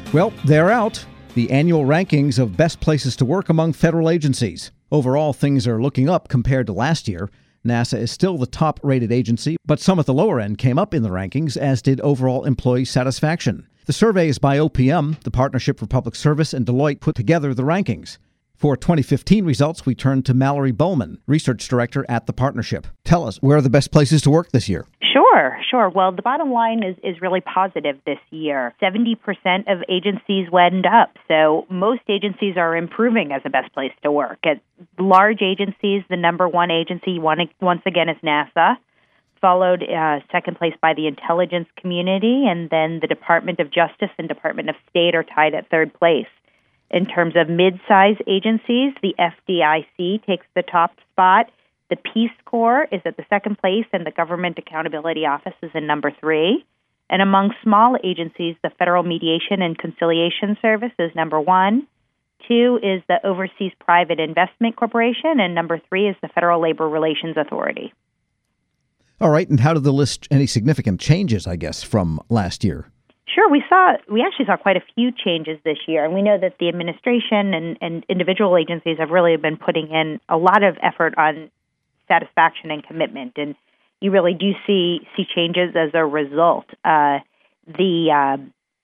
Well, they're out. The annual rankings of best places to work among federal agencies. Overall, things are looking up compared to last year. NASA is still the top-rated agency, but some at the lower end came up in the rankings, as did overall employee satisfaction. The survey is by OPM, the Partnership for Public Service, and Deloitte put together the rankings. For 2015 results, we turn to Mallory Bowman, Research Director at the Partnership. Tell us, where are the best places to work this year? Sure. Well, the bottom line is really positive this year. 70% of agencies went up, so most agencies are improving as the best place to work. At large agencies, the number one agency, once again, is NASA, followed second place by the intelligence community, and then the Department of Justice and Department of State are tied at third place. In terms of mid-size agencies, the FDIC takes the top spot. The Peace Corps is at the second place, and the Government Accountability Office is in number 3. And among small agencies, the Federal Mediation and Conciliation Service is number 1. 2 is the Overseas Private Investment Corporation, and number 3 is the Federal Labor Relations Authority. All right, and how did the list any significant changes, I guess, from last year? Sure, we actually saw quite a few changes this year, and we know that the administration and individual agencies have really been putting in a lot of effort on satisfaction and commitment, and you really do see changes as a result. The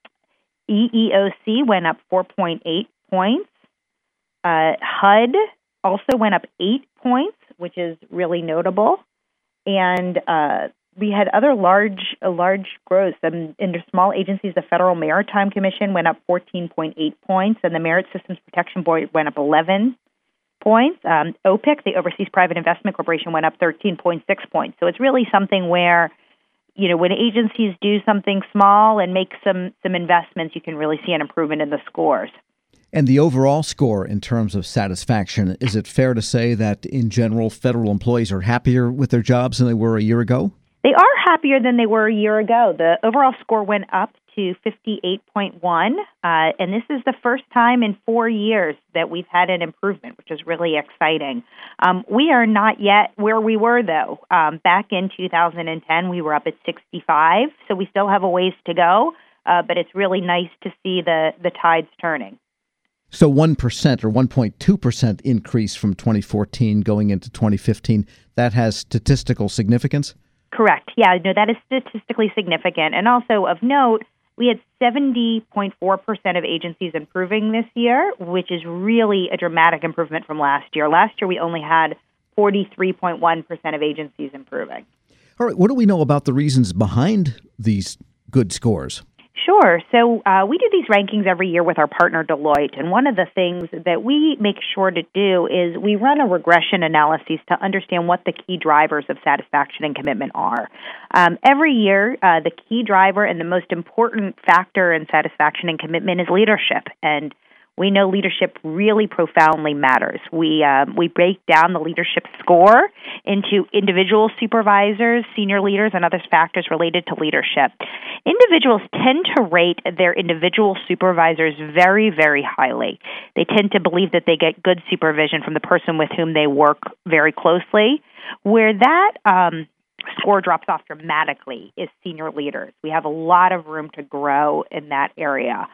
EEOC went up 4.8 points. HUD also went up 8 points, which is really notable, and we had other large growths. In small agencies, the Federal Maritime Commission went up 14.8 points, and the Merit Systems Protection Board went up 11 points. OPIC, the Overseas Private Investment Corporation, went up 13.6 points. So it's really something where, when agencies do something small and make some investments, you can really see an improvement in the scores. And the overall score in terms of satisfaction, is it fair to say that in general, federal employees are happier with their jobs than they were a year ago? They are happier than they were a year ago. The overall score went up to 58.1, and this is the first time in 4 years that we've had an improvement, which is really exciting. We are not yet where we were, though. Back in 2010, we were up at 65, so we still have a ways to go, but it's really nice to see the tides turning. So 1% or 1.2% increase from 2014 going into 2015, that has statistical significance? Correct. Yeah, no, that is statistically significant. And also of note, we had 70.4% of agencies improving this year, which is really a dramatic improvement from last year. Last year, we only had 43.1% of agencies improving. All right. What do we know about the reasons behind these good scores? Sure. So we do these rankings every year with our partner Deloitte, and one of the things that we make sure to do is we run a regression analysis to understand what the key drivers of satisfaction and commitment are. Every year, the key driver and the most important factor in satisfaction and commitment is leadership, and we know leadership really profoundly matters. We break down the leadership score into individual supervisors, senior leaders, and other factors related to leadership. Individuals tend to rate their individual supervisors very, very highly. They tend to believe that they get good supervision from the person with whom they work very closely. Where that score drops off dramatically is senior leaders. We have a lot of room to grow in that area.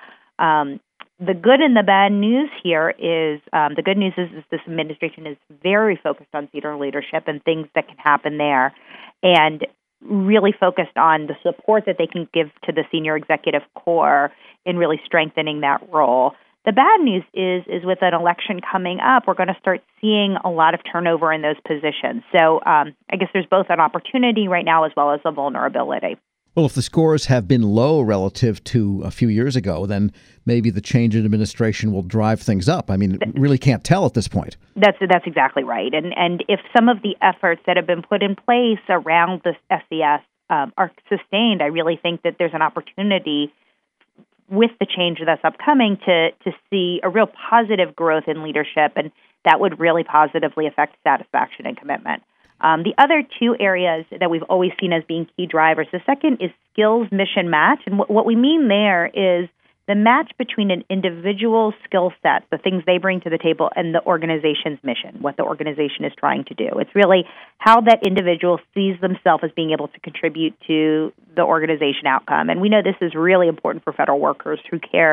The good and the bad news here is, the good news is this administration is very focused on senior leadership and things that can happen there, and really focused on the support that they can give to the senior executive corps in really strengthening that role. The bad news is with an election coming up, we're going to start seeing a lot of turnover in those positions. So I guess there's both an opportunity right now as well as a vulnerability. Well, if the scores have been low relative to a few years ago, then maybe the change in administration will drive things up. I mean, really can't tell at this point. That's exactly right. And if some of the efforts that have been put in place around the SES are sustained, I really think that there's an opportunity with the change that's upcoming to see a real positive growth in leadership, and that would really positively affect satisfaction and commitment. The other two areas that we've always seen as being key drivers, the second is skills mission match. And what we mean there is the match between an individual's skill set, the things they bring to the table, and the organization's mission, what the organization is trying to do. It's really how that individual sees themselves as being able to contribute to the organization outcome. And we know this is really important for federal workers who care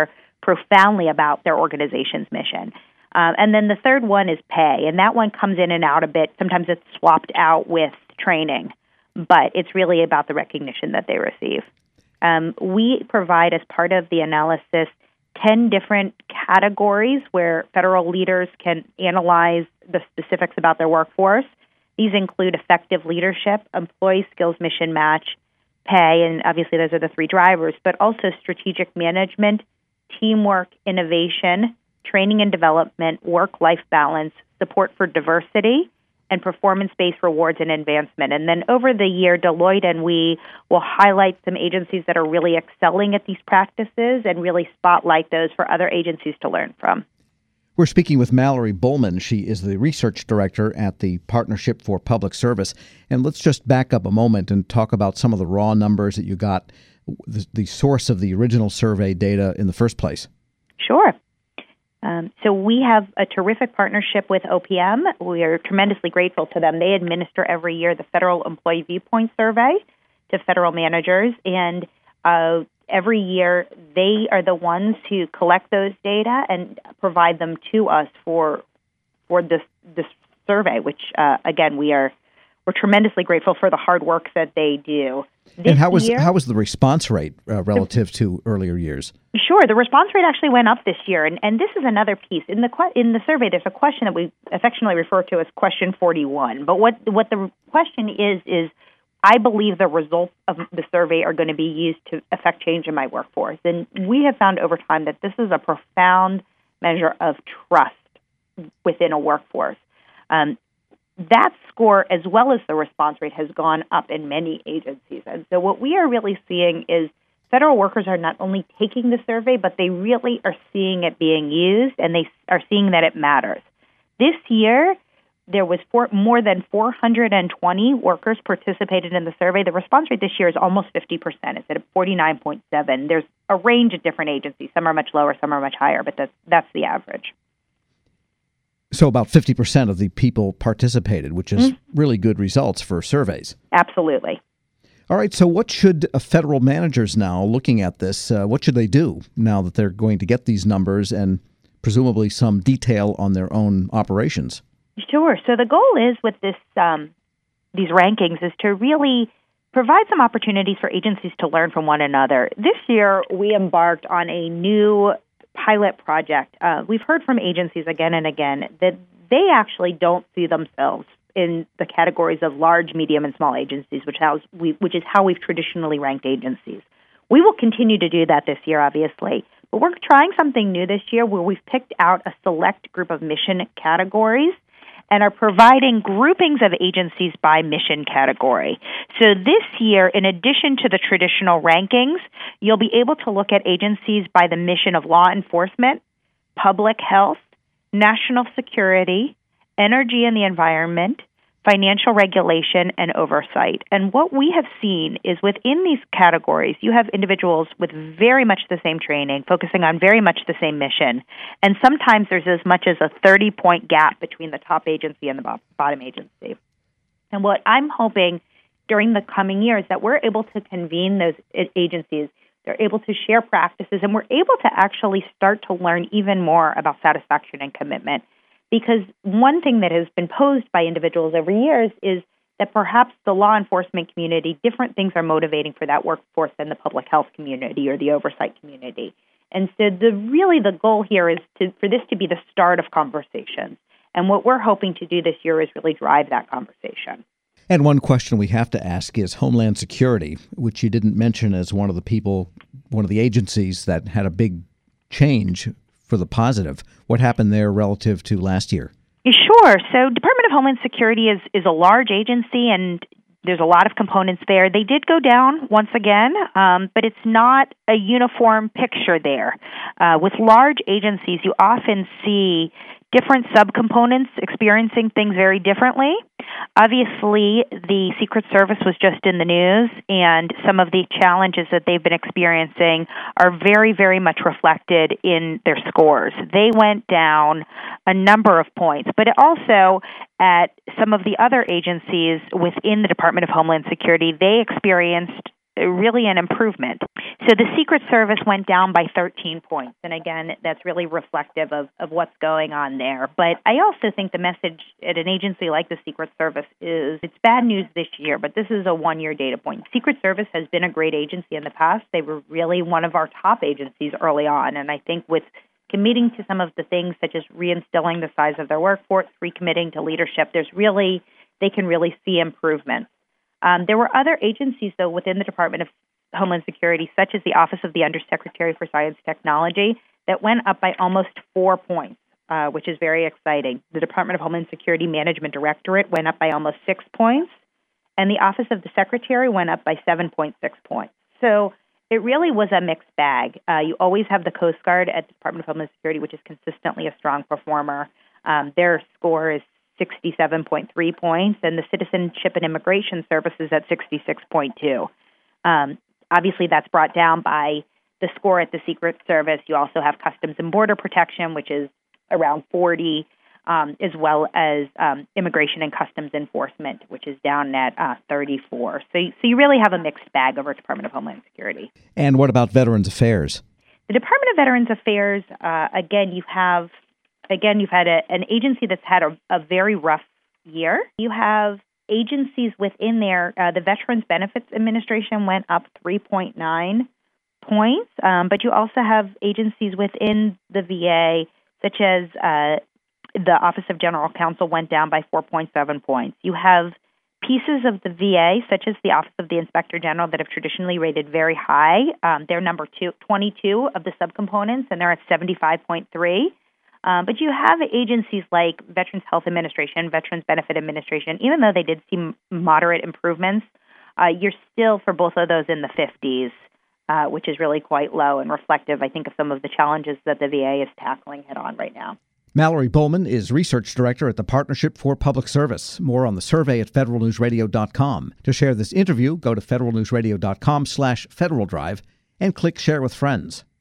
profoundly about their organization's mission. And then the third one is pay, and that one comes in and out a bit. Sometimes it's swapped out with training, but it's really about the recognition that they receive. We provide, as part of the analysis, 10 different categories where federal leaders can analyze the specifics about their workforce. These include effective leadership, employee skills mission match, pay, and obviously those are the three drivers, but also strategic management, teamwork, innovation, training and development, work-life balance, support for diversity, and performance-based rewards and advancement. And then over the year, Deloitte and we will highlight some agencies that are really excelling at these practices and really spotlight those for other agencies to learn from. We're speaking with Mallory Bullman. She is the research director at the Partnership for Public Service. And let's just back up a moment and talk about some of the raw numbers that you got, the source of the original survey data in the first place. Sure. So we have a terrific partnership with OPM. We are tremendously grateful to them. They administer every year the Federal Employee Viewpoint Survey to federal managers, and every year they are the ones who collect those data and provide them to us for this survey, which again we're tremendously grateful for the hard work that they do. And how was the response rate relative to earlier years? Sure, the response rate actually went up this year, and this is another piece in the survey. There's a question that we affectionately refer to as question 41. But what the question is I believe the results of the survey are going to be used to affect change in my workforce, and we have found over time that this is a profound measure of trust within a workforce. That score, as well as the response rate, has gone up in many agencies. And so what we are really seeing is federal workers are not only taking the survey, but they really are seeing it being used, and they are seeing that it matters. This year, there was more than 420 workers participated in the survey. The response rate this year is almost 50%. It's at 49.7. There's a range of different agencies. Some are much lower, some are much higher, but that's the average. So about 50% of the people participated, which is really good results for surveys. Absolutely. All right. So what should federal managers now, looking at this, what should they do now that they're going to get these numbers and presumably some detail on their own operations? Sure. So the goal is with these rankings is to really provide some opportunities for agencies to learn from one another. This year, we embarked on a new pilot project. We've heard from agencies again and again that they actually don't see themselves in the categories of large, medium, and small agencies, which is how we've traditionally ranked agencies. We will continue to do that this year, obviously, but we're trying something new this year where we've picked out a select group of mission categories and are providing groupings of agencies by mission category. So this year, in addition to the traditional rankings, you'll be able to look at agencies by the mission of law enforcement, public health, national security, energy and the environment, financial regulation, and oversight. And what we have seen is within these categories, you have individuals with very much the same training, focusing on very much the same mission. And sometimes there's as much as a 30-point gap between the top agency and the bottom agency. And what I'm hoping during the coming year is that we're able to convene those agencies. They're able to share practices, and we're able to actually start to learn even more about satisfaction and commitment. Because one thing that has been posed by individuals over years is that perhaps the law enforcement community, different things are motivating for that workforce than the public health community or the oversight community. And so the goal here is for this to be the start of conversations. And what we're hoping to do this year is really drive that conversation. And one question we have to ask is Homeland Security, which you didn't mention as one of the agencies that had a big change for the positive. What happened there relative to last year? Sure. So Department of Homeland Security is a large agency, and there's a lot of components there. They did go down once again, but it's not a uniform picture there. With large agencies, you often see different subcomponents experiencing things very differently. Obviously, the Secret Service was just in the news, and some of the challenges that they've been experiencing are very, very much reflected in their scores. They went down a number of points, but also at some of the other agencies within the Department of Homeland Security, they experienced really an improvement. So the Secret Service went down by 13 points. And again, that's really reflective of what's going on there. But I also think the message at an agency like the Secret Service is it's bad news this year, but this is a one-year data point. Secret Service has been a great agency in the past. They were really one of our top agencies early on. And I think with committing to some of the things such as reinstilling the size of their workforce, recommitting to leadership, they can really see improvements. There were other agencies, though, within the Department of Homeland Security, such as the Office of the Undersecretary for Science and Technology, that went up by almost 4 points, which is very exciting. The Department of Homeland Security Management Directorate went up by almost 6 points, and the Office of the Secretary went up by 7.6 points. So it really was a mixed bag. You always have the Coast Guard at the Department of Homeland Security, which is consistently a strong performer. Their score is 67.3 points, and the Citizenship and Immigration Service is at 66.2. Obviously, that's brought down by the score at the Secret Service. You also have Customs and Border Protection, which is around 40, as well as Immigration and Customs Enforcement, which is down at 34. So you really have a mixed bag over Department of Homeland Security. And what about Veterans Affairs? The Department of Veterans Affairs, you've had an agency that's had a very rough year. You have agencies within there. The Veterans Benefits Administration went up 3.9 points, but you also have agencies within the VA, such as the Office of General Counsel went down by 4.7 points. You have pieces of the VA, such as the Office of the Inspector General, that have traditionally rated very high. They're number 22 of the subcomponents, and they're at 75.3. But you have agencies like Veterans Health Administration, Veterans Benefit Administration. Even though they did see moderate improvements, you're still, for both of those, in the 50s, which is really quite low and reflective, I think, of some of the challenges that the VA is tackling head-on right now. Mallory Bowman is Research Director at the Partnership for Public Service. More on the survey at federalnewsradio.com. To share this interview, go to federalnewsradio.com/Federal Drive and click Share with Friends.